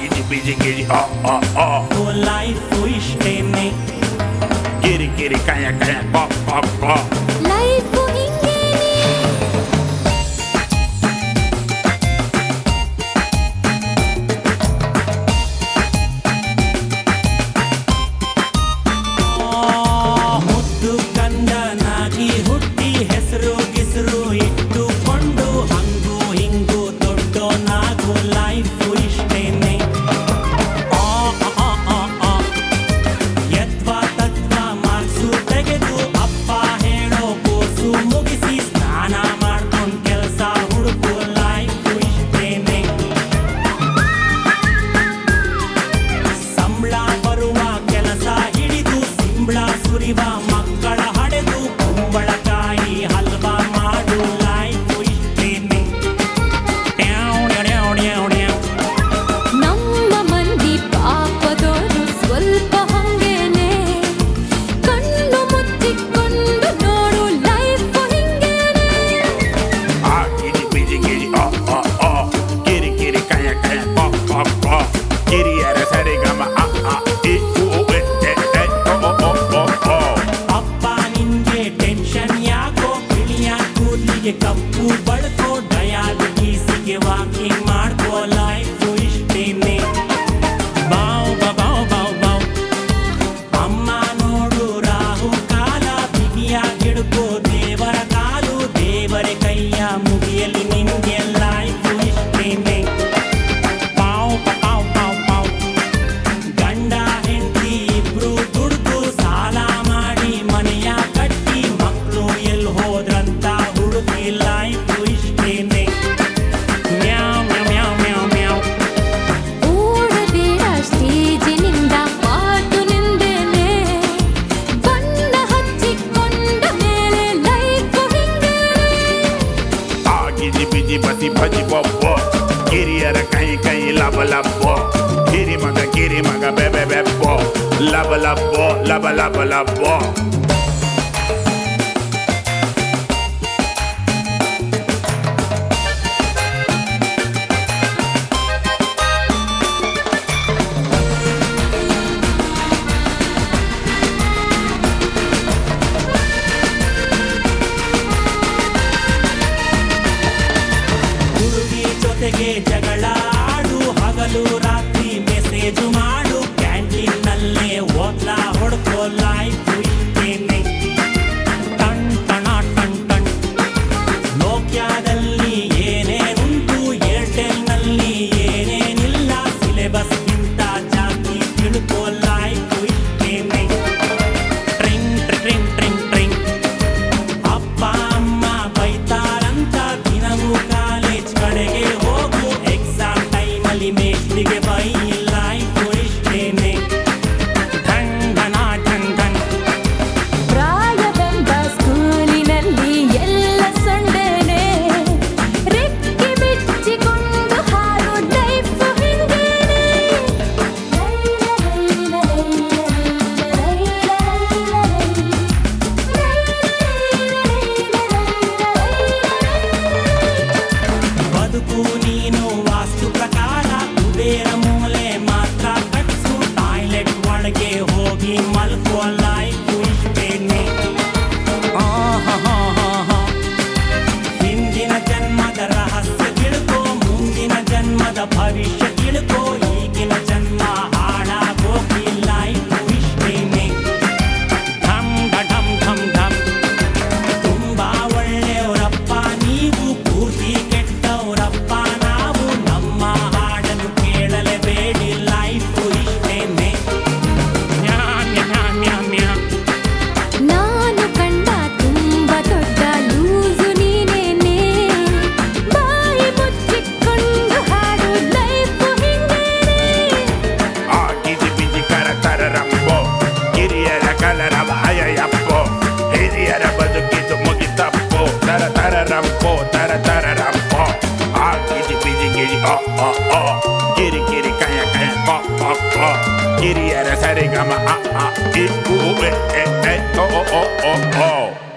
ಗಿಜಿ ಬಿಜಿ ಗಿಜಿ ಲೈಫ್ ಇಷ್ಟೇನೆ ಗಿರಿ ಗಿರಿ ಕಯ ಕಯ ಕೋ ಲೈಫ್ ಹಿಂಗೇನೆ ಮುದ್ದು ಕಂದನಾಗಿ ಹುಟ್ಟಿ ಹೆಸರು ಗಿಸರು ಇಟ್ಟುಕೊಂಡು ಹಂಗು ಹಿಂಗು ದೊಡ್ಡೋನಾಗು ಲೈಫ್ ಇಷ್ಟೇನೆ ಯತ್ವ ತತ್ವ ಮಾರ್ಕ್ಸು ತೆಗೆದು ಅಪ್ಪ ಹೇಳೋ ಕೋರ್ಸು ಮುಗಿಸಿ ಸ್ನಾನ ಮಾಡ್ಕೊಂಡು ಕೆಲಸ ಹುಡುಕು ಲೈಫ್ ಇಷ್ಟೇನೆ ಸಂಬಳ ಬರುವ ಕೆಲಸ ಹಿಡಿದು ಸಿಂಬಳ ಸುರಿವ ಮಕ್ಕಳ ಹಡೆದು ಕುಂಬಳಕಾಯಿ ಹಲ್ವಾ ಮಾಡು ಲೈಫ್ ಇಷ್ಟೇನೆ ನಮ್ಮ ಮಂದಿ ಪಾಪದೋರು ಸ್ವಲ್ಪ ಹಂಗೇನೆ ಕಣ್ಣು ಮುಚ್ಚಿಕೊಂಡು ನೋಡು ಲೈಫ್ ಹಿಂಗೇನೆ ಗಿಜಿ ಬಿಜಿ ಗಿಜಿ ಗಿರಿ ಗಿರಿ ಕಯ ಕಯ ಕೋ ಗಿರಿಯರ ಸರಿಗಮ ಇ ಉ ಎ ಎ ಓ ಅಪ್ಪ ನಿನ್ಗೆ ಟೆನ್ಷನ್ ಯಾಕೋ ಕಿಳಿಯ ಕೂದಲಿಗೆ ಕಪ್ಪು ಬಳ್ಕೋ ಡಯಾಬಿಟೀಸಿಗೆ ವಾಕಿಂಗ್ ಮಾಡ್ಕೋ ಲೈಫ್ ಇಷ್ಟೇನೆ ಬಾವ್ ಬಾವ್ ಬಾವ್ ಬಾವ್ ಅಮ್ಮ ನೋಡು ರಾಹು ಕಾಲ ಬಿಗಿಯಾಗಿಡ್ಕೋ ದೇವರ ಕಾಲು ದೇವರ ಕೈಯ ಮುಗಿಯಲಿ ನಿನ್ಗೆ ಲೈಫ್ ಇಷ್ಟೇನೆ ಪಾವ್ ಪಾವ್ ಪಾವ್ ಪಾವ್ ಗಂಡ ಹೆಂಡತಿ ಇಬ್ರು ದುಡ್ದು ಸಾಲ ಮಾಡಿ ಮನೆಯ ಕಟ್ಟಿ ಮಕ್ಕಳು ಎಲ್ಲಿ ಹೋದ್ರಂತ ಹುಡುಕಿ ಲೈಫ್ ಇಷ್ಟೇನೆ ಮ್ಯಾವ್ ಮ್ಯಾವ್ ಮ್ಯಾವ್ ಮ್ಯಾವ್ ಓಡಬೇಡ ಸ್ಟೇಜಿನಿಂದ ಪಾಟು ನಿಂದೇನೆ ಬಣ್ಣ ಹಚ್ಚಿಕೊಂಡ ಮೇಲೆ ಲೈಫ್ ಹಿಂಗೇನೆ ಗಿಜಿ ಬಿಜಿ ಬಸಿ ಭಜಿ ಬೊಬ್ಬೋ ಗಿರಿಯರ ಕೈ ಕೈ ಲಬ ಲಬ್ಬೋ ಗಿರಿ ಮಗ ಬೆಬೆ ಬೆಬ್ಬೋ ಲಬ ಲಬ್ಬೋ ಹುಡುಗಿ ಜೊತೆಗೆ ಜಗಳ ಆಡು ಹಗಲು ರಾತ್ರಿ ಮೆಸೇಜು ಮಾಡು ಕ್ಯಾಂಟೀನ್ ನಲ್ಲೇ ಓದ್ಲಾ ಹೊಡ್ಕೋ ಲೈಫ್ ಇಷ್ಟೇನೆ ಟಣ್ ಟಣ ಟಣ್ ಟಣ್ ನೋಕ್ಯಾದಲ್ಲಿ ಏನೇನುಂಟು ಏರ್ಟೆಲ್ ನಲ್ಲಿ ಏನೇನಿಲ್ಲ ಸಿಲೆಬಸ್ಗಿಂತ ಜಾಸ್ತಿ ತಿಳ್ಕೋ ಲೈಫ್ ಇಷ್ಟೇನೆ ಟ್ರಿಂಗ್ ಟ್ರಿಂಗ್ ಟ್ರಿಂಗ್ ಟ್ರಿಂಗ್ ಅಪ್ಪ ಅಮ್ಮ ಬೈತಾರಂತ ದಿನವೂ ಕಾಲೇಜ್ ಕಡೆಗೆ ಹೋಗು ಎಕ್ಸಾಮ್ ಟೈಮಲ್ಲಿ ಮೇಷ್ಟ್ರಿಗೆ ಬೈ ಲೈಫ್ ಇಷ್ಟೇನೆ ಧನ್ ಧನ ಧನ್ ಧನ್ ಪ್ರಾಯವೆಂಬ ಸ್ಕೂಲಿನಲ್ಲಿ ಎಲ್ಲ ಸೊಂಡೇನೆ ರೆಕ್ಕೆ ಬಿಚ್ಚಿಕೊಂಡು ಹಾರು ಲೈಫ್ ಹಿಂಗೇನೆ ಬದುಕು ನೀನು ವಾಸ್ತು ಪ್ರಕಾರ ಕುಬೇರ ಮೂಲೆ ಮಾತ್ರ ಕಟ್ಸು ಟಾಯ್ಲೆಟ್ ಒಳಗೆ ಹೋಗಿ ಮಲ್ಕೋ ಲೈಫ್ ಇಷ್ಟೇನೆ ಹಿಂದಿನ ಜನ್ಮದ ರಹಸ್ಯ ತಿಳ್ಕೋ ಮುಂದಿನ ಜನ್ಮದ ಭವಿಷ್ಯ ತಿಳ್ಕೋ ಈಗಿನ ಜನ್ಮ ಹಾಳಾಗೋಗಿ ಲೈಫ್ ಇಷ್ಟೇನೆ ಢಮ್ ಢಮ್ ಢಮ್ ಢಮ್ ತುಂಬಾ ಒಳ್ಳೆಯವರಪ್ಪ ನೀವು ಪೂರ್ತಿ ಕೆಟ್ಟವರಪ್ಪ ನಾವು ನಮ್ಮ ಹಾಡನ್ನು ಕೇಳಲೇಬೇಡಿ ಲೈಫ್ ಇಷ್ಟೇನೆ ಮ್ಯಾ ಮ್ಯಾ ಮ್ಯಾ ಮ್ಯಾ ನಾನು ಕಂಡ ತುಂಬ ದೊಡ್ಡ ಲೂಸು ನೀನೇನೆ ಬಾಯಿ ಮುಚ್ಚಿಕೊಂಡು ಹಾಡು ಲೈಫ್ ಹಿಂಗೇನೆ ಗಿಜಿ ಬಿಜಿ ಕರ ತರರಂಬೋ ಗಿರಿಯರ ಕಲರ ಬಾಯಪ್ಪೋ ಹಿರಿಯರ ಬದುಕಿದು ಮುಗಿತಪ್ಪೋ ತರರಂಬೋ ಗಿಜಿ ಬಿಜಿ ಗಿಜಿ ಗಿರಿ ಗಿರಿ ಕಯ ಕಯ ಕೋ ಗಿರಿಯರ ಸರಿಗಮ ಇ ಉ ಎ ಎ ಓ